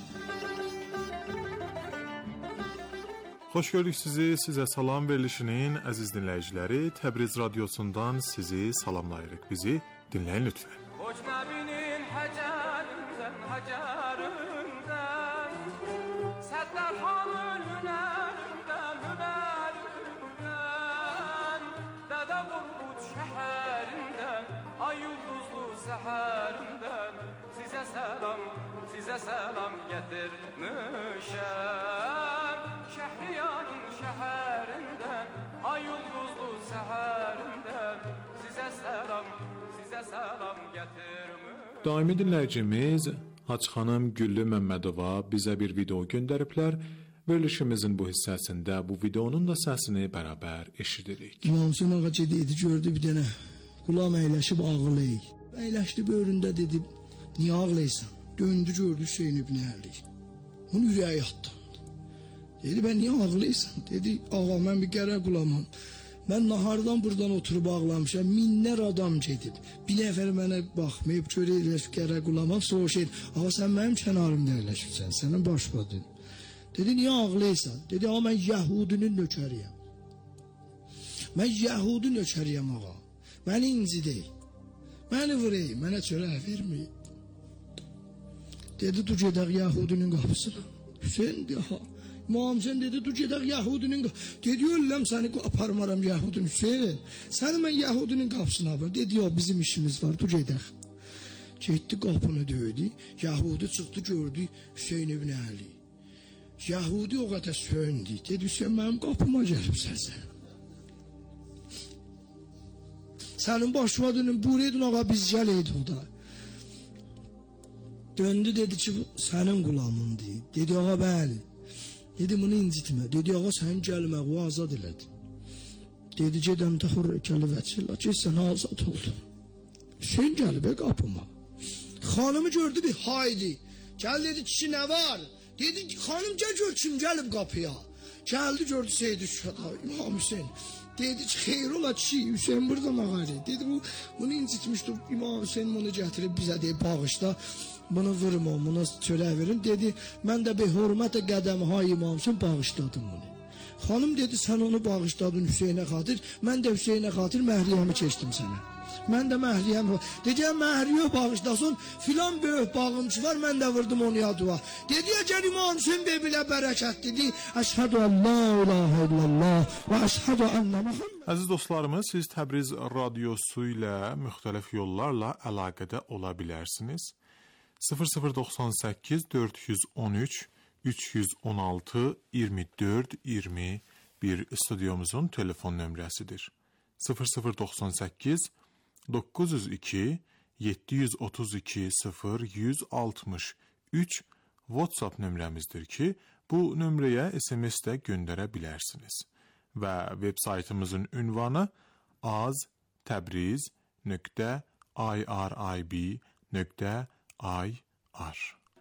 Xoş gördük sizi. Sizə salam verilişinin əziz dinləyiciləri, Təbriz radiosundan sizi salamlayırıq. Bizi dinləyin lütfən. Hocnabinin hacarından, hacarından, Səttarxanın hünərindən, hünərindən, Dədə Qorqud şəhərindən, ay ulduzlu səhərindən, sizə salam, sizə salam gətirmişəm. Şəhriyanın şəhərindən, ay ulduzlu səhərindən, sizə salam, sizə salam gətirmişəm. Daimi dinləyicimiz Hacı xanım Güllü Məmmədova bizə bir video göndəriblər. Verilişimizin bu hissəsində bu videonun da səsini bərabər eşidirik. İmam Hüseyin ağa dedi, gördü bir dənə qulam əyləşib ağlayır. Əyləşdi böğründə dedi, niyə ağlayırsan? Döndü gördü Hüseyin ibn Əli. Onun ürəyi yatdı. Dedi, ben niye ağlayırsan? Dedi, ağa mən bir qərə qulamam. Mən nahardan buradan oturub ağlamışam. Minlər adam gedib. Bir nəfər mənə baxmayıb, görəyirlər qərə qulamam, soğuşayım. Ağa sən mənim kənarımda əyləşibsən, sənin başladın. Dedi, niye ağlayırsan? Dedi, ağa mən Yəhudinin nökəriyəm. Mən Yəhudi nökəriyəm ağa. Məni incidey. Məni vurayım, mənə çörək verməyim. Dedi, dur gedək Yəhudinin qapısına. Hüseyin diyor, ha. İmam Hüseyin dedi, dur gedək Yəhudinin qapısına. Dedi, ölləm səni aparmaram Yəhudin Hüseyin. Səni mən Yəhudinin qapısına aparım. Dedi, ya bizim işimiz var, dur gedək. Getdi qapını döydü. Yəhudi çıxdı, gördü Hüseyin ibn Əli. Yəhudi o qədər söndü. Dedi, Hüseyin mənim qapıma gəlibsən sən. Sənin başladığının bureydin ağa biz gələydi o da. Döndü dedi ki, sənin qulamındır. Dedi, ağa bəli. Dedi, bunu incitmə. Dedi, ağa sənin gəlməği azad elədi. Dedi, gedəm də xurrəkəli vəçillə ki, sən azad oldun. Hüseyin gəlib e qapıma. Xanımı gördü bir haydi. Gəl dedi, kişi nə var? Dedi, xanım gəl gör kim gəlib qapıya. Gəldi gördü Seyid Şühəda, İmam Hüseyin. Dedi ki, xeyr ola kişi, Hüseyin buradan ağarı. Dedi, bu, bunu incitmişdi. İmam Hüseyin bunu gətirib bizə deyib, bağışla. Bunu vurma, buna çörək verin. Dedi, mən də bir hörmətə qədəm ha İmam Hüseyin bağışladım bunu. Xanım dedi, sən onu bağışladın Hüseynə xatir. Mən də Hüseynə xatir məhriyəmi keçdim sənə. Mən də məhriyəmi. Dedi, məhriyə bağışlasın, filan böyük bağımçı var, mən də vurdum onu yadıva. Dedi, əgər İmam Hüseyin bebilə bərəkət dedi. Əşhədu ən la ilahə illallah və əşhədu ənə Muhammed. Əziz dostlarımız, siz Təbriz radiosu ilə müxtəlif yollarla əlaqədə ola bilərsiniz. sıfır sıfır doxsan səkkiz dörd yüz on üç üç yüz on altı iyirmi dörd iyirmi bir stüdyomuzun telefon nömrəsidir. sıfır sıfır doxsan səkkiz doqquz yüz iki yeddi yüz otuz iki sıfır yüz altmış üç WhatsApp nömrəmizdir ki, bu nömrəyə S M S də göndərə bilərsiniz. Və web saytımızın ünvanı aztebriz nöqtə irib nöqtə Ay ar.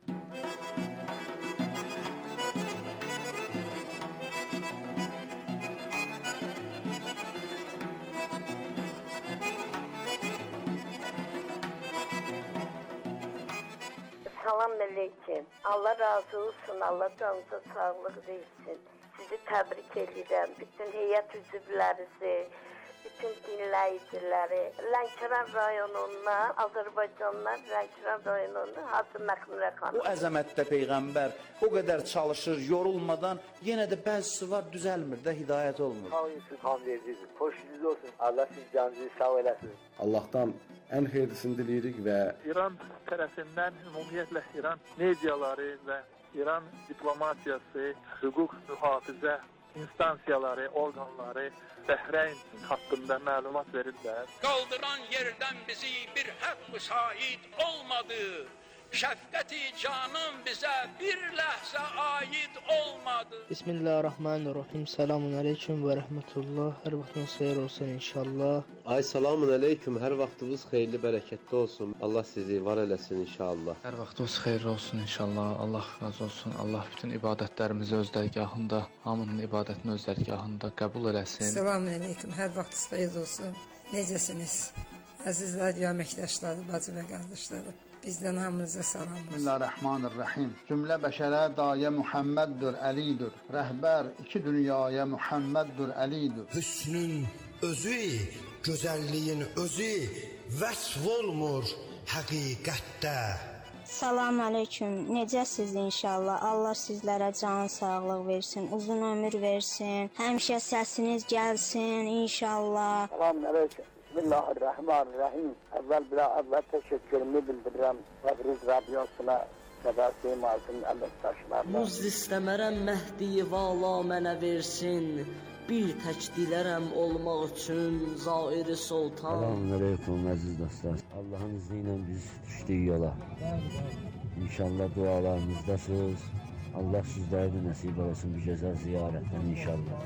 Salam aleyküm. Allah razı olsun. Allah canınıza sağlıq versin. Sizi təbrik edirəm. Bütün heyət üzvlərinizi, bütün dinləyiciləri, Lənkəran rayonundan, Azərbaycandan, Lənkəran rayonundan Hacı Məxmurə xanım. Bu əzəmətdə Peyğəmbər o qədər çalışır, yorulmadan, yenə də bəzisi var, düzəlmir də, hidayət olmur. Sağ olun, Sübhan vericiniz. Xoşunuz olsun. Allah siz canınızı sağ eləsin. Allah'tan en hayırlısını dileyirik ve İran tərəfindən ümumiyyətlə İran mediaları və İran diplomatiyası, hüquq mühafizə instansiyaları, orqanları Bəhreyn haqqında məlumat verirlər. Qaldıran yerdən bizi bir haqq müsait olmadı. şəfqəti canım bizə bir ləhzə aid olmadı. Bismillahirrahmanirrahim. Selamun aleyküm və rəhmətullah. Hər vaxtınız xeyir olsun inşallah. Ay selamun aleyküm. Hər vaxtınız xeyirli, bərəkətli olsun. Allah sizi var eləsin inşallah. Hər vaxtınız xeyirli olsun inşallah. Allah razı olsun. Allah bütün ibadətlərimizi öz dərgahında, hamının ibadətini öz dərgahında qəbul eləsin. Selamun aleyküm. Hər vaxtınız xeyir olsun. Necəsiniz? Əziz radio əməkdaşları, bacı və qardaşları. Bizdən hamınıza salam olsun. Bismillahirrahmanirrahim. Cümlə bəşərə dayə Muhammeddur, Əlidir. Rəhbər iki dünyaya Muhammeddur, Əlidir. Hüsnün özü, gözəlliyin özü vəsf olmur həqiqətdə. Salam aleyküm. Necəsiz inşallah? Allah sizlərə can sağlıq versin, uzun ömür versin. Həmişə səsiniz gəlsin inşallah. Salam aleyküm. Bismillahirrahmanirrahim. Əvvəl bir əvvəl təşəkkürümü bildirirəm Təbriz Radiosuna, Səbəsim Altın əməkdaşlarına. Muz istəmərəm Məhdi vala mənə versin. Bir tək dilərəm olmaq üçün Zairi Sultan. Selamun aleyküm əziz dostlar. Allahın izni ilə biz düşdük yola. İnşallah dualarınızdasınız. Allah sizlərə də nəsib olsun bu gözəl ziyarətdən inşallah.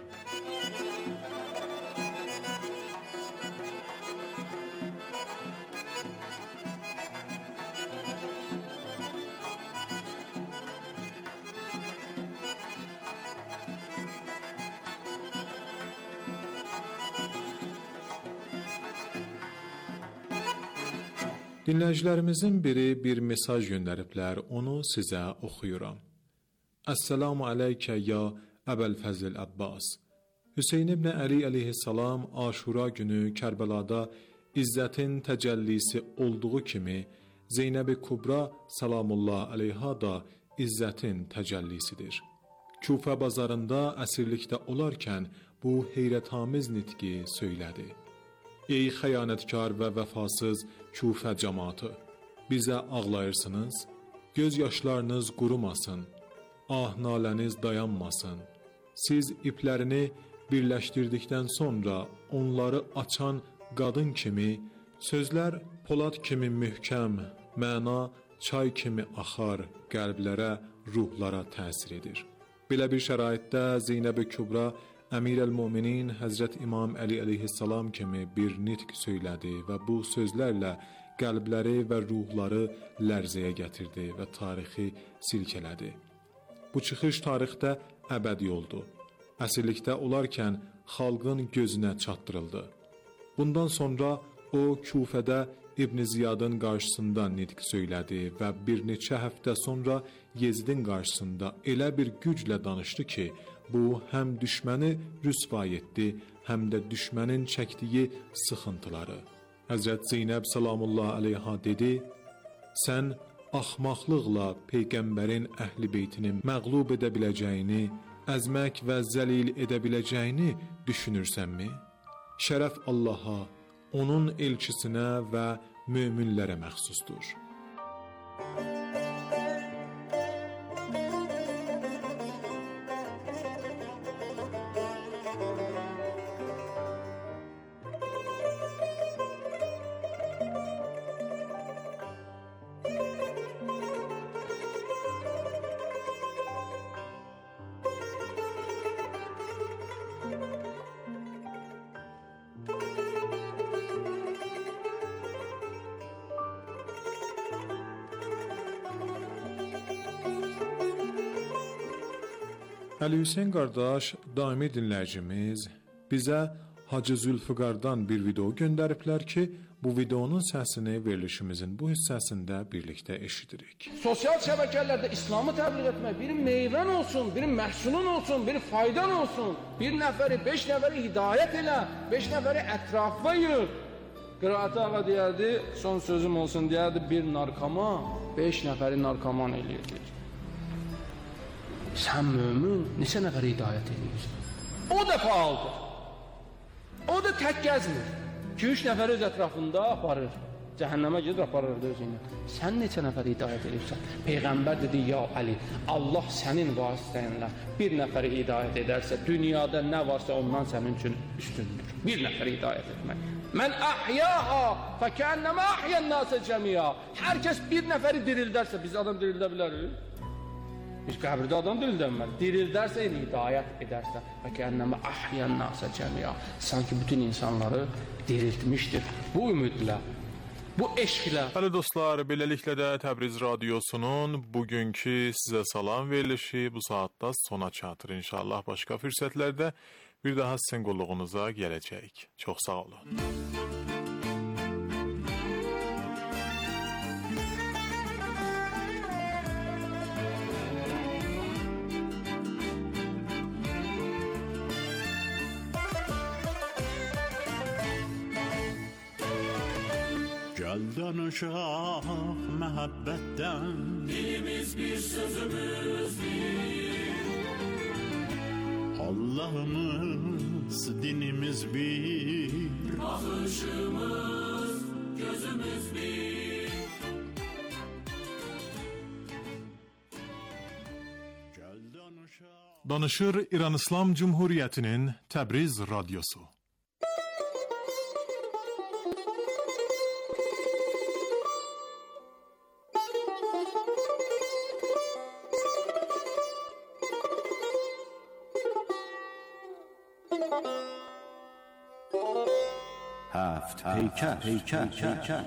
Dinləyicilərimizin biri bir mesaj göndəriblər, onu sizə oxuyuram. Əssəlamu aleykə ya Əbəl Fəzl Abbas. Hüseyn ibn Əli əleyhissalam Aşura günü Kərbəlada izzətin təcəllisi olduğu kimi Zeynəb-i Kubra salamullah əleyha da izzətin təcəllisidir. Küfə bazarında əsirlikdə olarkən bu heyrətamiz nitqi söylədi. Ey xəyanətkar və vəfasız Küfə cəmaatı, bizə ağlayırsınız, göz yaşlarınız qurumasın, ah naləniz dayanmasın. Siz iplərini birləşdirdikdən sonra onları açan qadın kimi, sözlər polad kimi möhkəm, məna çay kimi axar, qəlblərə, ruhlara təsir edir. Belə bir şəraitdə Zeynəb-i Kübra Əmir-əl-Müminin Həzrət İmam Əli əleyhissalam kimi bir nitq söylədi və bu sözlərlə qəlbləri və ruhları lərzəyə gətirdi və tarixi silkələdi. Bu çıxış tarixdə əbədi oldu. Əsirlikdə olarkən xalqın gözünə çatdırıldı. Bundan sonra o Küfədə İbn Ziyadın qarşısında nitq söylədi və bir neçə həftə sonra Yezidin qarşısında elə bir güclə danışdı ki, bu həm düşməni rüsvay etdi, həm də düşmənin çəkdiyi sıxıntıları. Həzrət Zeynəb salamullah əleyha dedi, sən axmaqlıqla Peyğəmbərin əhl-i beytini məğlub edə biləcəyini, əzmək və zəlil edə biləcəyini düşünürsənmi? Şərəf Allaha, onun elçisinə və möminlərə məxsusdur. Əli Hüseyn qardaş, daimi dinləyicimiz, bizə Hacı Zülfüqardan bir video göndəriblər ki, bu videonun səsini verilişimizin bu hissəsində birlikdə eşidirik. Sosial şəbəkələrdə İslamı təbliğ etmək, biri meyvən olsun, biri məhsulun olsun, biri faydan olsun, bir nəfəri, beş nəfəri hidayət elə, beş nəfəri ətrafa yığ. Qıraat ağa deyərdi, son sözüm olsun deyərdi, bir narkoman, beş nəfəri narkoman eləyirdi. Sən mömin, neçə nəfəri hidayət edirsən? O da faaldır. O da tək gəzmir. iki üç nəfəri öz ətrafında aparır. Cəhənnəmə gedir, aparır özünü. Sən neçə nəfəri hidayət edirsən? Peyğəmbər dedi, ya Əli, Allah sənin vasitənlə bir nəfəri hidayət edərsə, dünyada nə varsa ondan sənin üçün üstündür. Bir nəfəri hidayət etmək. Mən əhyaha fəkənnəmə əhyən nasə cəmiya. Hər kəs bir nəfəri dirildərsə, biz adam dirildə bilərik. Biz qəbirdə adam dirildənməz. Dirildərsə, yəni hidayət edərsə, fəkənnəmə əhyən nasə cəmiya. Sanki bütün insanları diriltmişdir. Bu ümidlə, bu eşqlə. Hələ dostlar, beləliklə də Təbriz Radiosunun bugünkü sizə salam verilişi bu saatda sona çatır. İnşallah başqa fürsətlərdə bir daha sizin qulluğunuza gələcəyik. Çox sağ olun. Gel danışaq məhəbbətdən, dilimiz bir sözümüz bir, Allah'ımız dinimiz bir, bakışımız gözümüz bir. Danışır İran İslam Cumhuriyeti'nin Təbriz Radyosu. Heft پیکر پیکر پیکر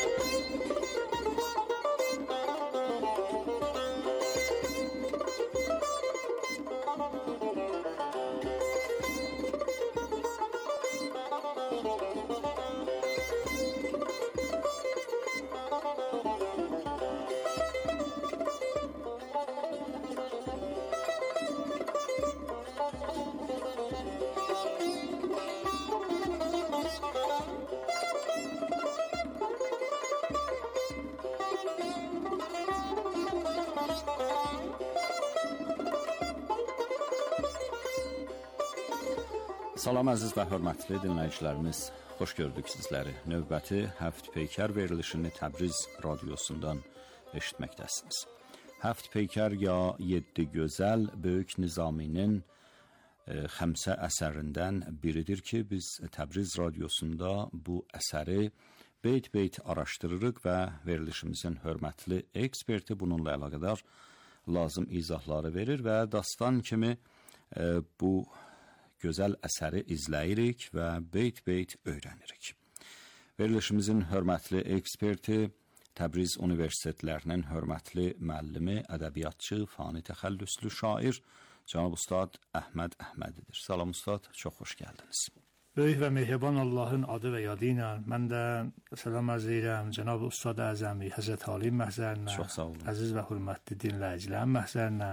Salam əziz və hörmətli dinləyicilərimiz, xoş gördük sizləri. Növbəti Həft Peykər verilişini Təbriz Radiosundan eşitməkdəsiniz. Həft Peykər ya yeddi gözəl Böyük Nizaminin e, xəmsə əsərindən biridir ki, biz Təbriz Radiosunda bu əsəri beyt-beyt araşdırırıq və verilişimizin hörmətli eksperti bununla əlaqədar lazım izahları verir və dastan kimi e, bu gözəl əsəri izləyirik və beyt-beyt öyrənirik. Verilişimizin hörmətli eksperti, Təbriz Universitetlərinin hörmətli müəllimi, ədəbiyyatçı, fani təxəllüslü şair, Cənab Ustad Əhməd Əhmədidir. Salam Ustad, çox xoş gəldiniz. Böyük və mehriban Allahın adı və yadı ilə mən də salam arz edirəm Cənab Ustad Əzəmi, Həzrət Ali məhzərinə, əziz və hörmətli dinləyicilərin məhzərinə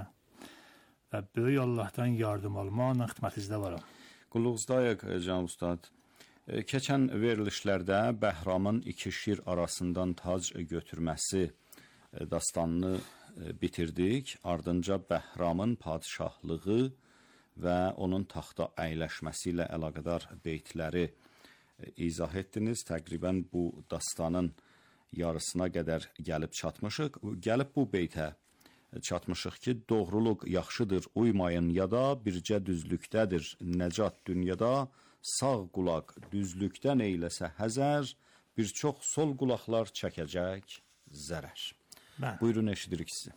və böyük Allahdan yardım almaqla xidmətinizdə varam. Qulluğuzdayıq, Cənab Ustad. Keçən verilişlərdə Bəhramın iki şir arasından tac götürməsi dastanını bitirdik. Ardınca Bəhramın padişahlığı və onun taxta əyləşməsi ilə əlaqədar beytləri izah etdiniz. Təqribən bu dastanın yarısına qədər gəlib çatmışıq. Gəlib bu beytə çatmışıq ki, doğruluq yaxşıdır, uymayın yada, bircə düzlükdədir nəcat dünyada, sağ qulaq düzlükdən eyləsə həzər, bir çox sol qulaqlar çəkəcək zərər. Ben. Buyurun, eşidirik sizi.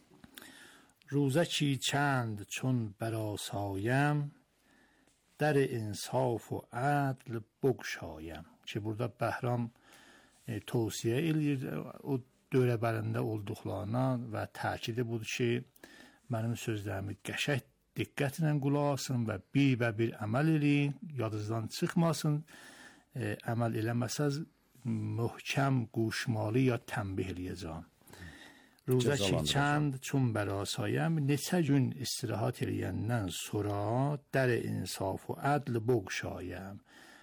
روزه چی چند چون برآسایم در انصاف و عدل بگشایم. Ki burada Bəhram e, tövsiyə eləyir o dövrəbərində olduqlarına və təkidi budur ki, mənim sözlərimi qəşəng diqqətlə qulaq asın və bir və bir əməl edin, yadınızdan çıxmasın. E, əməl eləməsəz möhkəm quşmalı ya tənbih eləyəcəm. روزه چی چند چون برآسایم neçə gün istirahat eləyəndən sonra در انصاف و عدل بگشایم.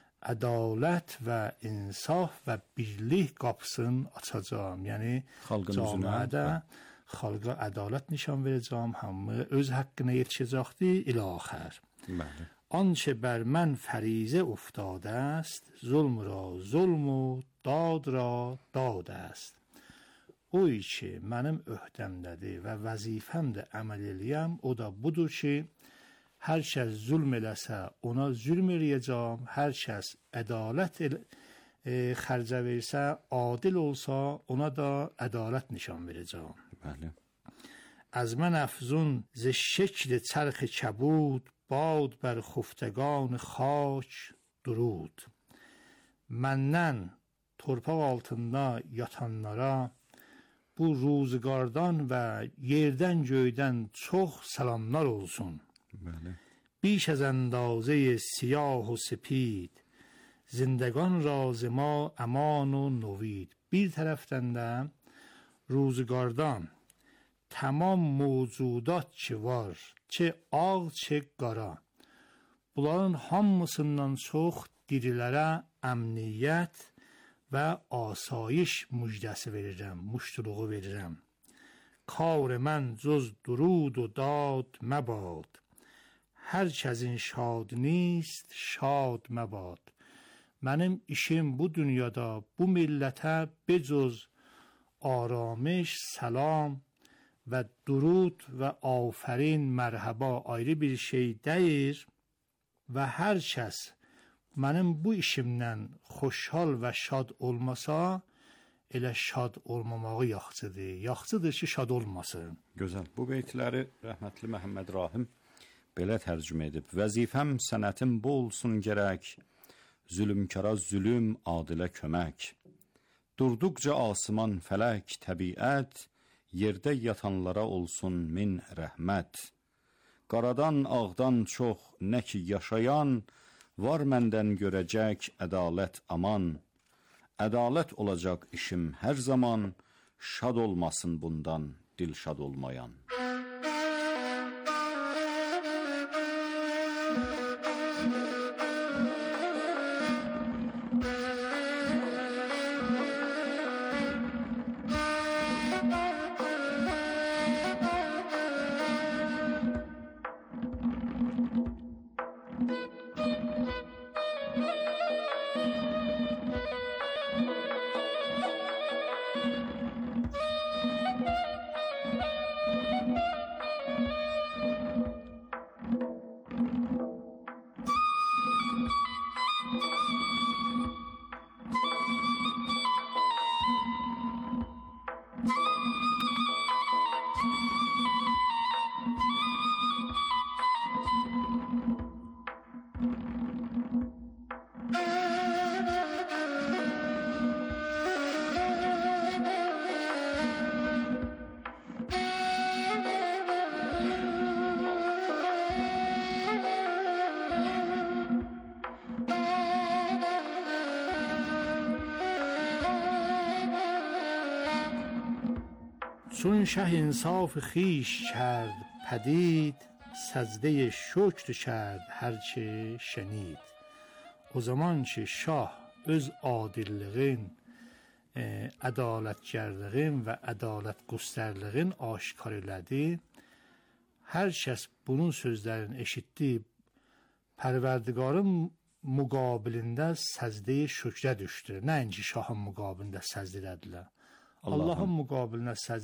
Ədalət və insaf və birlik qapısını açacağım. Yəni cəmiyyətdə xalqa ədalət nişan verəcəm, hamı öz haqqına yetişəcəkdir ilə axır. Bəli. آنچه بر من فریضه افتاده است ظلم را ظلم و داد را داد است. Oy ki mənim öhdəmdədir və vəzifəmdə əməl eləyəm, o da budur ki, hər kəs zülm eləsə ona zülm eləyəcəm, hər kəs ədalət el xərcə versə, adil olsa, ona da ədalət nişan verəcəm. Bəli. از من افزون ز شکل چرخ کبود باد بر خفتگان خاک درود. Məndən torpaq altında yatanlara bu ruzgardan və yerdən göydən çox salamlar olsun. Bəli. بیش از اندازه سیاه و سپید زندگان راز ما امان و نوید. Bir tərəfdən də ruzgardan tamam mövcudat ki var, ki ağ, ki qara, bunların hamısından çox dirilərə əmniyyət və asayiş müjdəsi verirəm, muştuluğu verirəm. Kar mən cüz durud و dad məbad, hər kəsin şad نیست şad məbad. Mənim işim bu dünyada bu millətə becüz آرامش، salam və durud və afərin, mərhaba ayrı bir şey deyir və hər kəs mənim bu işimdən xoşhal və şad olmasa, elə şad olmamağı yaxşıdır. Yaxşıdır ki, şad olmasın. Gözəl. Bu beytləri rəhmətli Məhəmməd Rahim belə tərcümə edib. Vəzifəm, sənətim bu olsun gərək, zülümkara zülüm, adilə kömək. Durduqca asman, fələk, təbiət, yerdə yatanlara olsun min rəhmət. Qaradan, ağdan çox, nə ki yaşayan, var məndən görəcək ədalət aman. Ədalət olacaq işim hər zaman, şad olmasın bundan dil şad olmayan. چون شه انصاف خویش کرد پدید سجده şükr کرد هرچه şenid. O zaman ki şah öz adilliğin, e, ədalətgərliğin və ədalət göstərliğin aşkar elədi. Hər kəs bunun sözlərini eşitdi. Pərverdigarın müqabilində səcdə şükrə düşdü. Nəinki şahın müqabilində səcdə edədilər. Allahın müqabilində səcdə